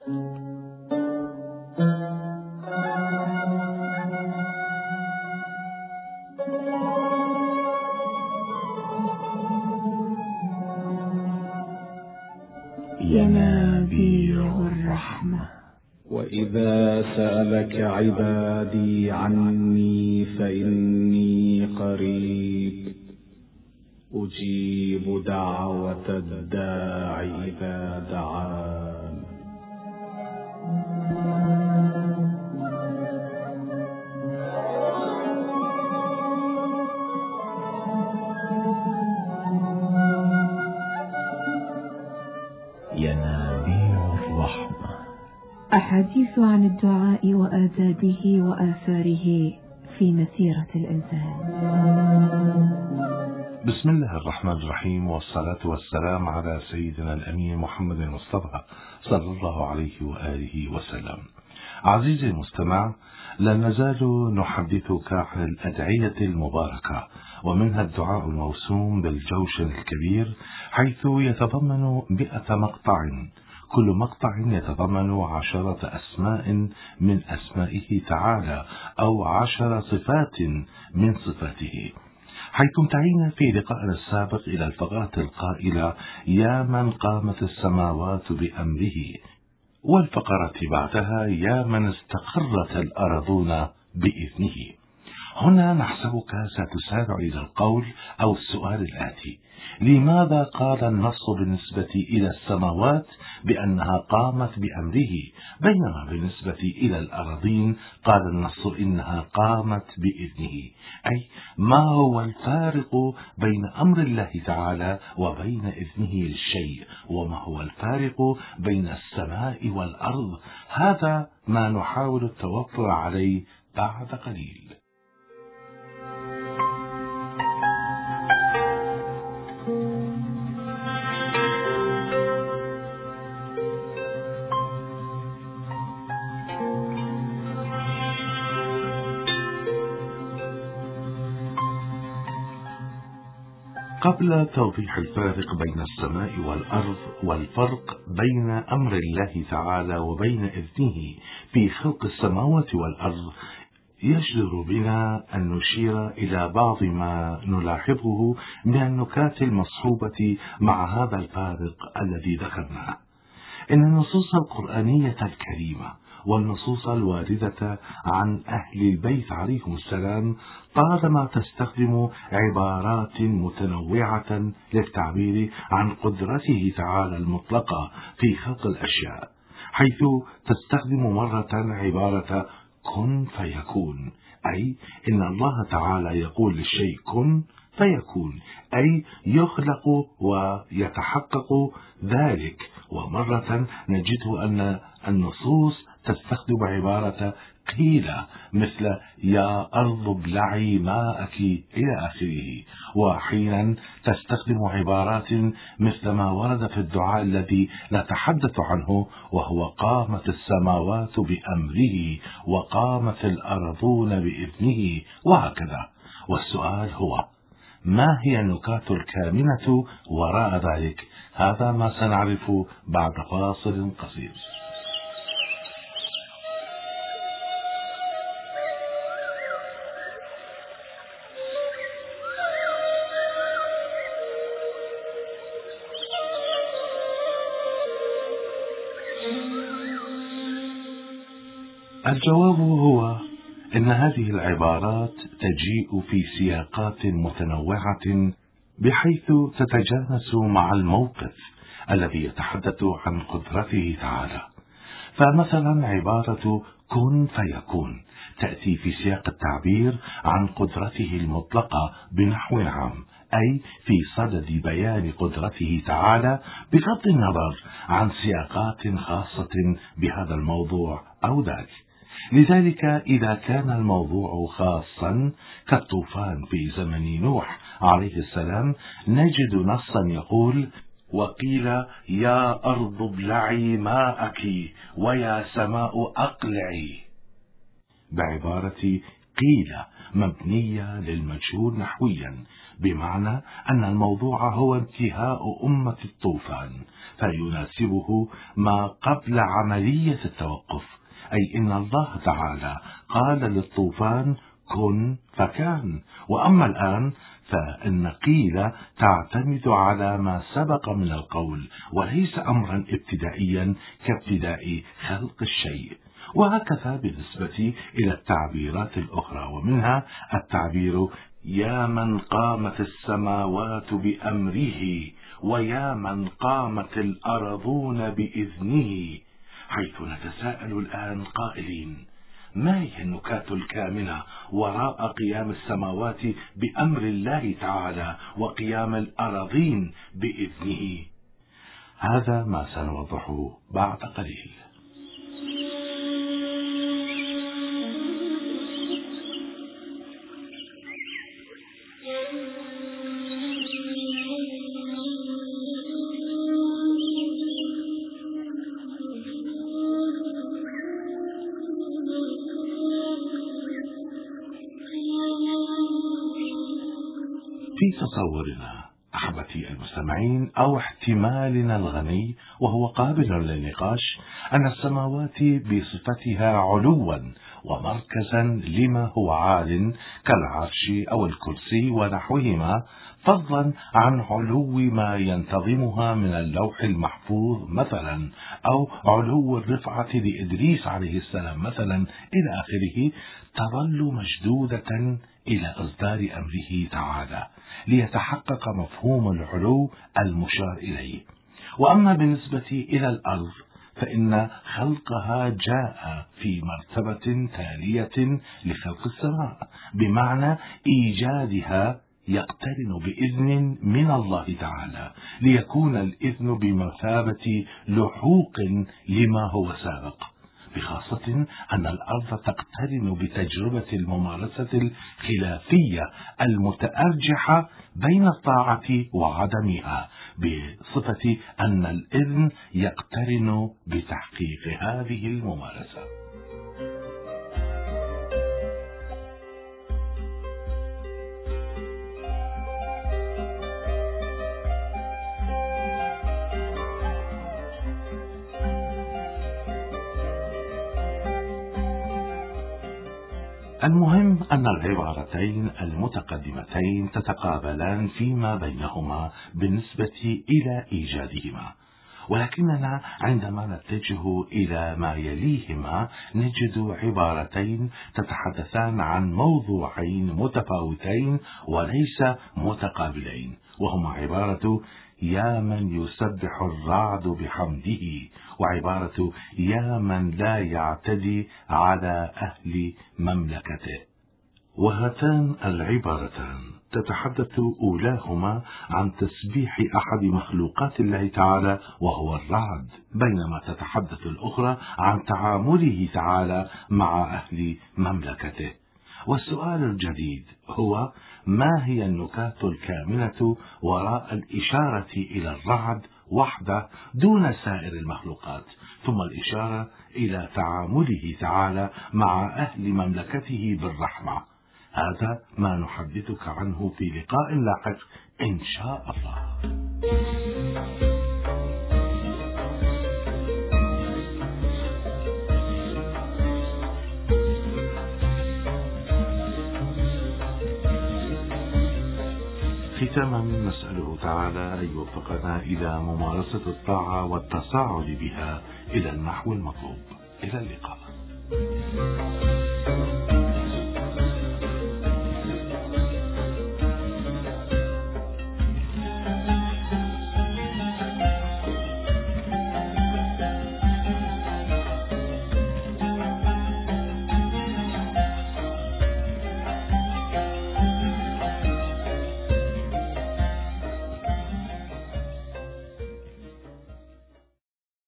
ينابيع الرحمة. وإذا سألك عبادي عني فإني قريب أجيب دعوة الداع إذا دعان. ينابيع الرحمة. أحاديث عن الدعاء وآدابه وآثاره في مسيرة الإنسان. بسم الله الرحمن الرحيم، والصلاة والسلام على سيدنا الأمين محمد المصطفى صلى الله عليه وآله وسلم. عزيزي المستمع، لا نزال نحدثك عن الأدعية المباركة، ومنها الدعاء الموسوم بالجوش الكبير، حيث يتضمن 100 مقطع، كل مقطع يتضمن 10 أسماء من أسمائه تعالى أو 10 صفات من صفاته، حيث انتهينا في لقائنا السابق إلى الفقرة القائلة يا من قامت السماوات بأمره، والفقرة بعدها يا من استقرت الأرضون بإذنه. هنا نحسبك ستسارع إلى القول أو السؤال الآتي: لماذا قال النص بالنسبة إلى السماوات بأنها قامت بأمره، بينما بالنسبة إلى الأراضين قال النص إنها قامت بإذنه؟ أي ما هو الفارق بين أمر الله تعالى وبين إذنه للشيء، وما هو الفارق بين السماء والأرض؟ هذا ما نحاول التوقع عليه بعد قليل. قبل توضيح الفارق بين السماء والأرض والفرق بين أمر الله تعالى وبين إذنه في خلق السماوات والأرض، يجدر بنا أن نشير إلى بعض ما نلاحظه من النكات المصحوبة مع هذا الفارق الذي ذكرناه. إن النصوص القرآنية الكريمة والنصوص الواردة عن أهل البيت عليهم السلام طالما تستخدم عبارات متنوعة للتعبير عن قدرته تعالى المطلقة في خلق الأشياء، حيث تستخدم مرة عبارة كن فيكون، أي إن الله تعالى يقول للشيء كن فيكون، أي يخلق ويتحقق ذلك. ومرة نجد أن النصوص تستخدم عبارة قيل، مثل يا أرض ابلعي ماءك إلى آخره. وحينا تستخدم عبارات مثل ما ورد في الدعاء الذي نتحدث عنه، وهو قامت السماوات بأمره وقامت الأرضون بإذنه، وهكذا. والسؤال هو: ما هي النكات الكامنة وراء ذلك؟ هذا ما سنعرف بعد فاصل قصير. الجواب هو إن هذه العبارات تجيء في سياقات متنوعة بحيث تتجانس مع الموقف الذي يتحدث عن قدرته تعالى. فمثلا عبارة كن فيكون تأتي في سياق التعبير عن قدرته المطلقة بنحو عام، أي في صدد بيان قدرته تعالى بغض النظر عن سياقات خاصة بهذا الموضوع أو ذاك. لذلك إذا كان الموضوع خاصا كالطوفان في زمن نوح عليه السلام، نجد نصا يقول: وقيل يا أرض ابلعي ماءك ويا سماء أقلعي، بعبارة قيل مبنية للمجهول نحويا، بمعنى أن الموضوع هو انتهاء أمة الطوفان، فيناسبه ما قبل عملية التوقف، أي إن الله تعالى قال للطوفان كن فكان. وأما الآن فإن قيل تعتمد على ما سبق من القول وليس أمرا ابتدائيا كابتداء خلق الشيء. وهكذا بالنسبة إلى التعبيرات الأخرى، ومنها التعبير يا من قامت السماوات بأمره ويا من قامت الأرضون بإذنه، حيث نتساءل الآن قائلين ما هي النكات الكامنة وراء قيام السماوات بأمر الله تعالى وقيام الأراضين بإذنه؟ هذا ما سنوضحه بعد قليل. في تصورنا أحبتي المستمعين أو احتمالنا الغني وهو قابل للنقاش أن السماوات بصفتها علوا ومركزا لما هو عال كالعرش أو الكرسي ونحوهما، فضلا عن علو ما ينتظمها من اللوح المحفوظ مثلا، أو علو الرفعة لإدريس عليه السلام مثلا إلى آخره، تظل مشدودة إلى إصدار أمره تعالى ليتحقق مفهوم العلو المشار إليه. وأما بالنسبة إلى الأرض فإن خلقها جاء في مرتبة تالية لخلق السماء، بمعنى إيجادها يقترن بإذن من الله تعالى، ليكون الإذن بمثابة لحوق لما هو سابق، بخاصة أن الأرض تقترن بتجربة الممارسة الخلافية المتأرجحة بين الطاعة وعدمها، بصفة أن الإذن يقترن بتحقيق هذه الممارسة. المهم أن العبارتين المتقدمتين تتقابلان فيما بينهما بالنسبة إلى إيجادهما، ولكننا عندما نتجه إلى ما يليهما نجد عبارتين تتحدثان عن موضوعين متفاوتين وليس متقابلين، وهما عبارة يا من يسبح الرعد بحمده، وعبارة يا من لا يعتدي على أهل مملكته. وهاتان العبارتان تتحدث أولاهما عن تسبيح أحد مخلوقات الله تعالى وهو الرعد، بينما تتحدث الأخرى عن تعامله تعالى مع أهل مملكته. والسؤال الجديد هو ما هي النكات الكامنة وراء الإشارة إلى الرعد وحده دون سائر المخلوقات، ثم الإشارة إلى تعامله تعالى مع أهل مملكته بالرحمة؟ هذا ما نحدثك عنه في لقاء لاحق إن شاء الله. ختاما نسأله تعالى أن يوفقنا إلى ممارسة الطاعة والتصاعد بها إلى النحو المطلوب. إلى اللقاء.